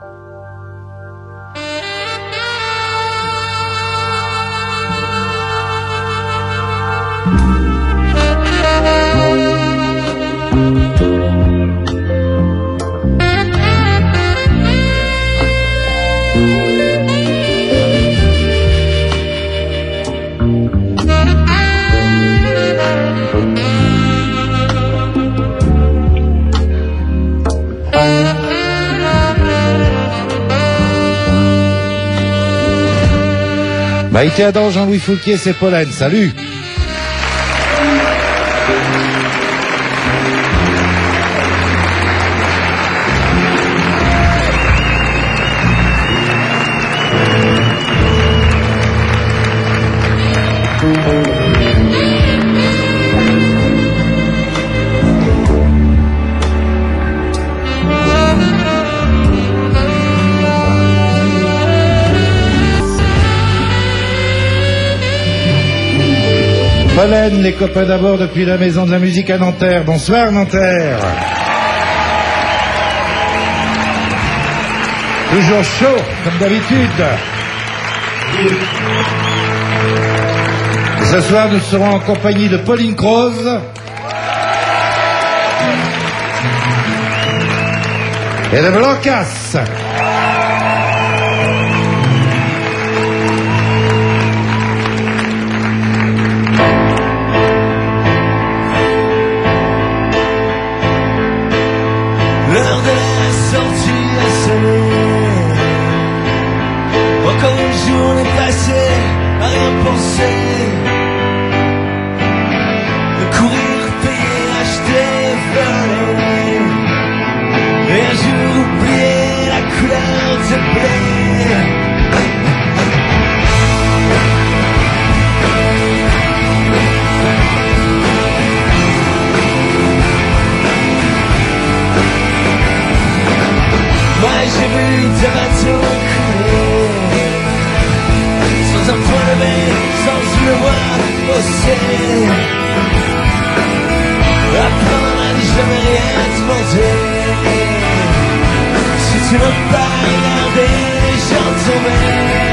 Maïté Adam, Jean-Louis Foulquier, c'est Pollen. Salut. Pollen, les copains d'abord depuis la Maison de la Musique à Nanterre. Bonsoir Nanterre. Toujours chaud, comme d'habitude. Ce soir, nous serons en compagnie de Pauline Croze et de Blancas. L'heure de la sortie a sonné. Encore une journée passée à rien penser. De courir, payer, acheter, voler. Et un jour oublier la couleur de blé. Moi j'ai vu des bateaux couler sans un point levé, sans le voir bosser. Apprendre à ne jamais rien demander. Si tu veux pas regarder les gens tomber.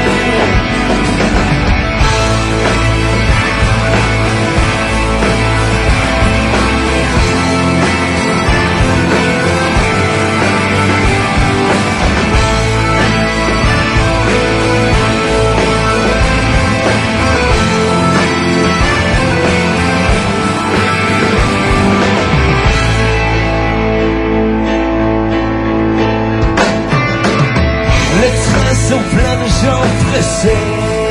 Sont pleins de gens pressés.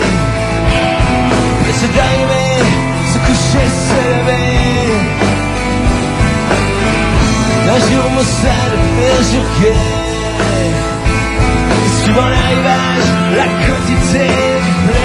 Pressés d'arriver, se coucher, se lever. Un jour maussade et un jour gai. Suivant l'arrivage, la quantité du blé.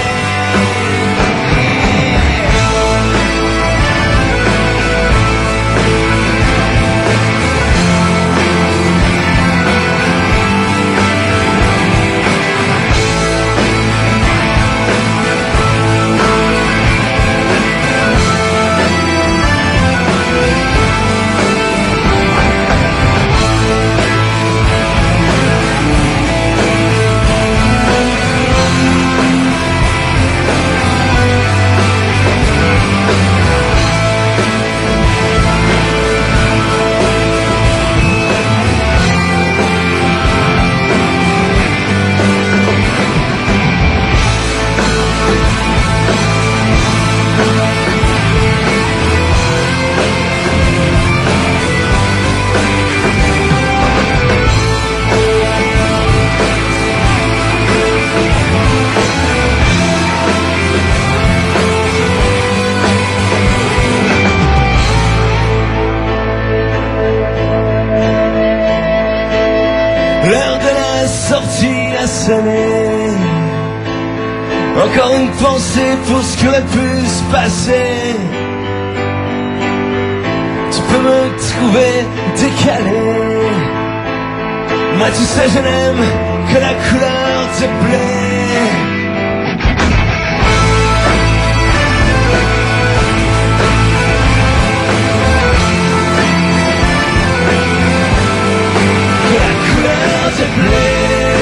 L'heure de la sortie a sonné. Encore une pensée pour ce qui aurait pu se passer. Tu peux me trouver décalé. Moi tu sais je n'aime que la couleur de blé. De blé.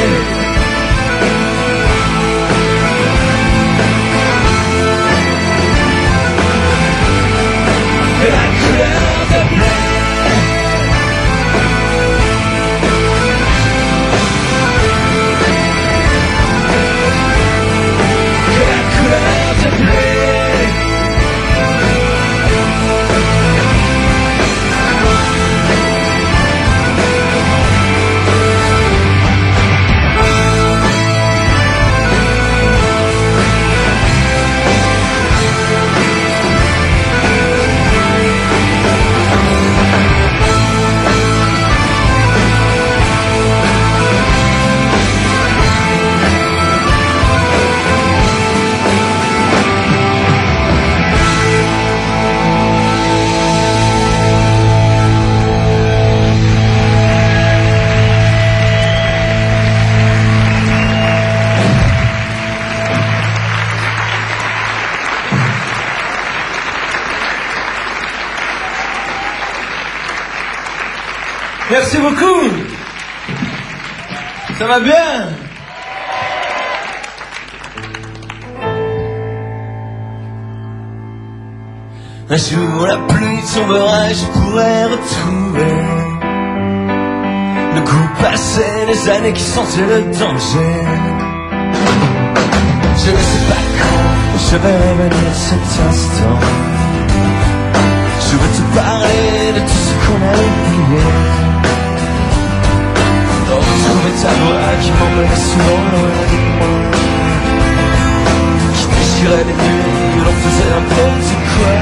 Merci beaucoup. Ça va bien? Un jour la pluie tombera et je pourrai retrouver le goût passé, les années qui sentaient le danger. Je ne sais pas quand je vais revenir cet instant. Je veux te parler de tout ce qu'on a oublié. Retrouver ta voix qui m'emmenait souvent loin de moi, qui déchirait les nuits où l'on faisait n'importe quoi.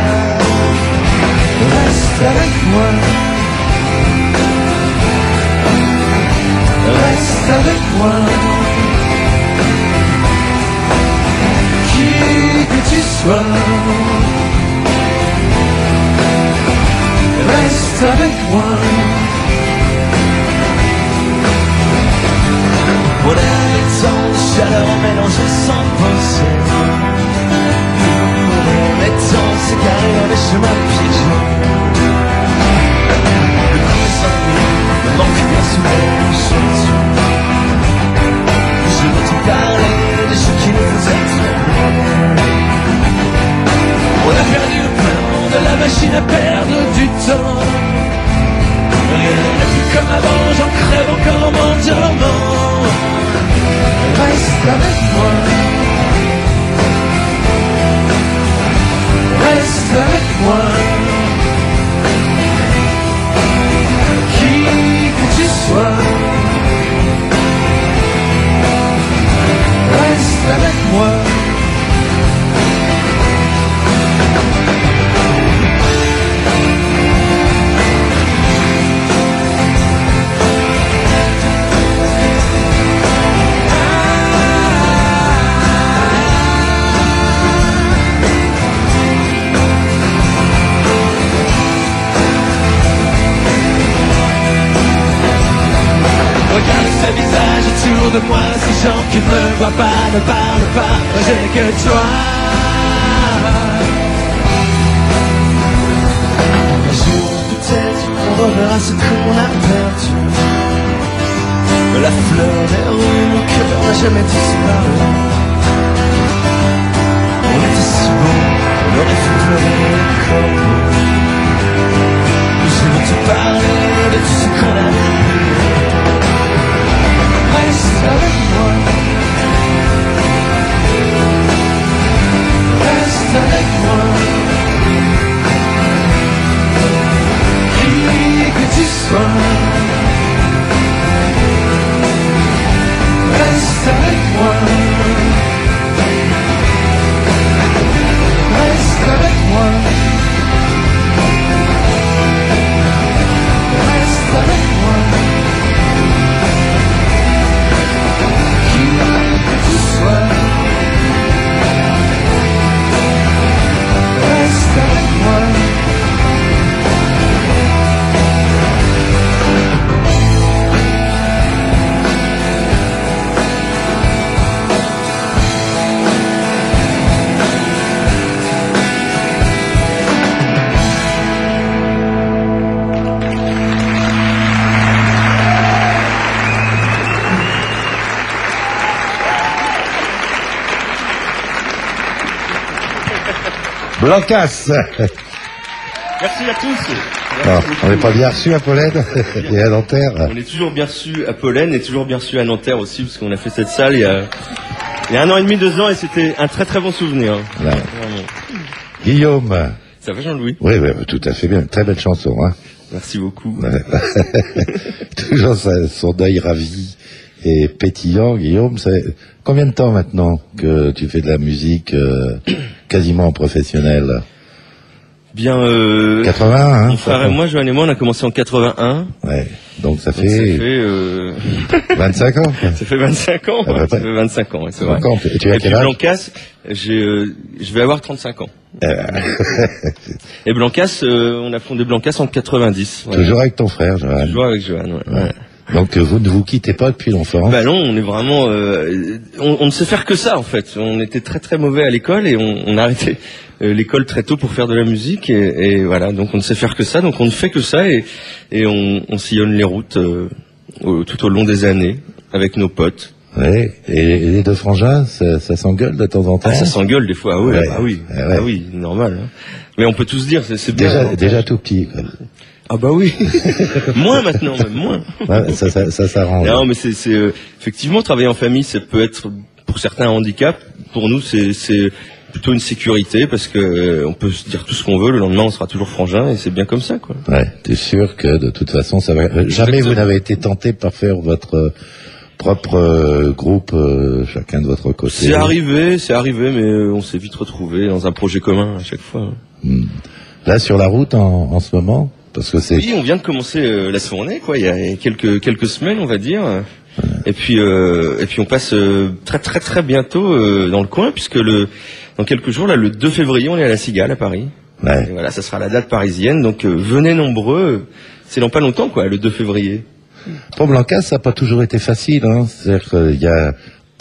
Reste avec moi, reste avec moi, qui que tu sois. Reste avec moi. On a les temps de chaleur mélangés sans penser. Les temps s'égarés dans les chemins piégés. Le coup des ennuis me manque bien souvent aujourd'hui. Je veux te parler des choses qui nous faisaient trembler. On a perdu le plan de la machine à perdre du temps. Rien n'est plus comme avant, j'en crève encore en m'endormant. Reste avec moi, reste avec moi, qui que tu sois. Reste avec moi. Autour de moi, ces gens qui ne me voient pas, ne parlent pas, j'ai que toi. Un jour peut-être on reverra ce qu'on a perdu. La fleur des rues, mon cœur n'a jamais disparu. On était si beaux, on aurait fait pleurer les corbeaux. Je veux te parler de tout ce qu'on a oublié. Reste avec moi, reste avec moi, qui que tu sois. Reste avec moi, reste avec moi, reste avec moi. Reste avec moi. Blancas. Merci à tous. Alors, on n'est pas bien reçu à Pollen et à Nanterre. On est toujours bien reçu à Pollen et toujours bien reçu à Nanterre aussi, parce qu'on a fait cette salle il y a 1 an et demi, 2 ans, et c'était un très très bon souvenir. Ouais. Guillaume. Ça va, Jean-Louis? Oui, tout à fait bien. Très belle chanson, hein. Merci beaucoup. Toujours son œil ravi et pétillant, Guillaume. C'est combien de temps maintenant que tu fais de la musique quasiment professionnelle? Bien, 81, hein. Mon frère et moi, Joanne et moi, on a commencé en 81. Ouais. Donc ça fait 25 ans. Ça fait 25 ans. Ah, ça fait 25 ans, c'est vrai. Et tu as quel âge? Blancas, je vais avoir 35 ans. Et Blancas, on a fondé Blancas en 90. Voilà. Toujours avec ton frère, Joanne. Toujours avec Joanne, ouais. Ouais. Donc vous ne vous quittez pas depuis l'enfance? Bah non, on est vraiment, on ne sait faire que ça en fait. On était très très mauvais à l'école et on a arrêté l'école très tôt pour faire de la musique et voilà, donc on ne sait faire que ça, donc on ne fait que ça et on sillonne les routes tout au long des années avec nos potes. Ouais. Et les deux frangins, ça s'engueule de temps en temps. Ah, ça s'engueule des fois, Ouais. ah oui, normal. Hein. Mais on peut tous dire, c'est bien. Déjà tout petit, quoi. Ah bah oui, moins maintenant, même moins. Ouais, ça s'arrange. Non, mais c'est effectivement travailler en famille, ça peut être pour certains un handicap. Pour nous, c'est plutôt une sécurité parce que on peut se dire tout ce qu'on veut. Le lendemain, on sera toujours frangin et c'est bien comme ça, quoi. Ouais, t'es sûr que de toute façon, ça va. Jamais vous n'avez été tenté par faire votre propre groupe, chacun de votre côté. C'est arrivé, mais on s'est vite retrouvés dans un projet commun à chaque fois. Là, sur la route en ce moment. Parce que c'est... Oui, on vient de commencer la tournée, quoi. Il y a quelques semaines, on va dire. Et puis on passe très bientôt dans le coin, puisque dans quelques jours, là, le 2 février, on est à la Cigale à Paris. Ouais. Et voilà, ça sera la date parisienne. Donc venez nombreux. C'est dans pas longtemps, quoi, le 2 février. Pour Blancas, ça n'a pas toujours été facile. Hein. C'est-à-dire qu'il y a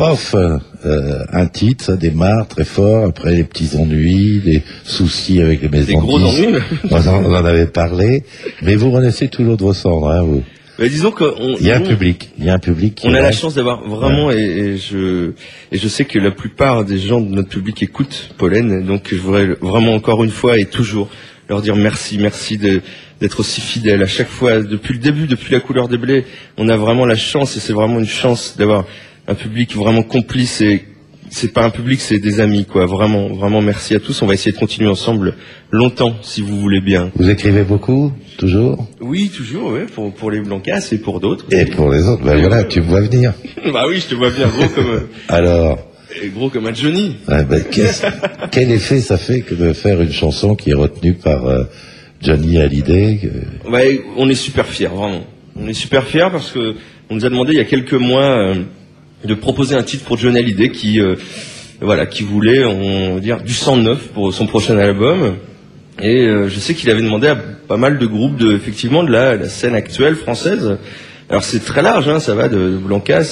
un titre, ça démarre très fort, après les petits ennuis, les soucis avec les maisons. Des gros ennuis. On en avait parlé, mais vous renaissez toujours de vos cendres, hein, vous. Mais disons il y a un public qui on a la chance d'avoir vraiment, et je sais que la plupart des gens de notre public écoutent Pollen, donc je voudrais vraiment encore une fois et toujours leur dire merci d'être aussi fidèles à chaque fois, depuis le début, depuis la couleur des blés. On a vraiment la chance, et c'est vraiment une chance d'avoir un public vraiment complice, et c'est pas un public, c'est des amis, quoi. Vraiment merci à tous. On va essayer de continuer ensemble longtemps, si vous voulez bien. Vous écrivez beaucoup, toujours? Oui, toujours, ouais, pour les Blancas et pour d'autres. Et pour les autres, ben voilà, tu me vois venir. Bah oui, je te vois bien, gros comme... Alors... gros comme un Johnny. Ah ben, quel effet ça fait que de faire une chanson qui est retenue par Johnny Hallyday Ouais, on est super fiers, vraiment. On est super fiers parce que on nous a demandé il y a quelques mois... de proposer un titre pour Johnny Hallyday qui voulait, on va dire, du sang neuf pour son prochain album. Et je sais qu'il avait demandé à pas mal de groupes effectivement de la scène actuelle française. Alors c'est très large, hein, ça va de Blancas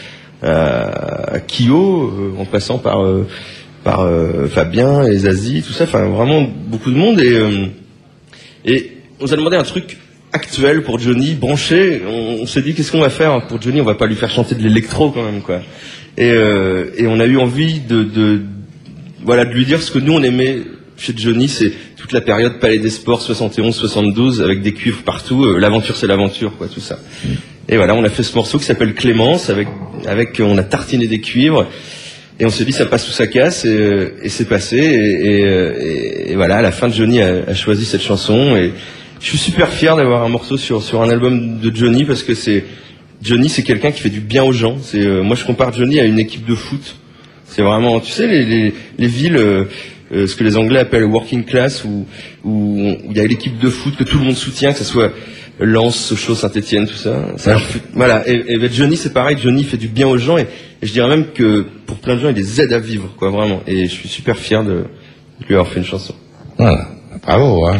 à Kyo, en passant par Fabien et Zazie, tout ça, enfin vraiment beaucoup de monde. Et on nous a demandé un truc actuel pour Johnny, branché. On s'est dit qu'est-ce qu'on va faire pour Johnny, on va pas lui faire chanter de l'électro quand même, quoi. Et on a eu envie de lui dire ce que nous on aimait chez Johnny, c'est toute la période Palais des Sports 71-72 avec des cuivres partout, l'aventure c'est l'aventure, quoi, tout ça. Et voilà, on a fait ce morceau qui s'appelle Clémence, avec on a tartiné des cuivres et on s'est dit ça passe ou ça casse, et c'est passé, et voilà, à la fin Johnny a choisi cette chanson, et je suis super fier d'avoir un morceau sur un album de Johnny, parce que Johnny c'est quelqu'un qui fait du bien aux gens. Moi je compare Johnny à une équipe de foot. C'est vraiment, tu sais, les villes, ce que les Anglais appellent working class, où il y a l'équipe de foot que tout le monde soutient, que ce soit Lens, Sochaux, Saint-Etienne, tout ça. Voilà. Et Johnny c'est pareil. Johnny fait du bien aux gens, et je dirais même que pour plein de gens il les aide à vivre, quoi, vraiment. Et je suis super fier de lui avoir fait une chanson. Voilà. Bravo, hein.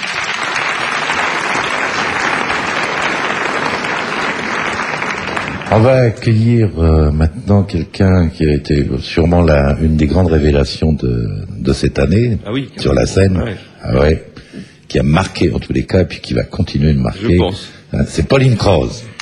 On va accueillir maintenant quelqu'un qui a été sûrement une des grandes révélations de cette année, sur la scène. Qui a marqué en tous les cas, et puis qui va continuer de marquer. Je pense. C'est Pauline Croze.